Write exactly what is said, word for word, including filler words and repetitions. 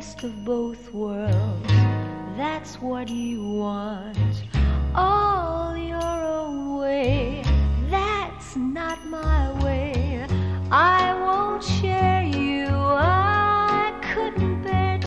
best of both worlds. That's what you want, all your own way. That's not my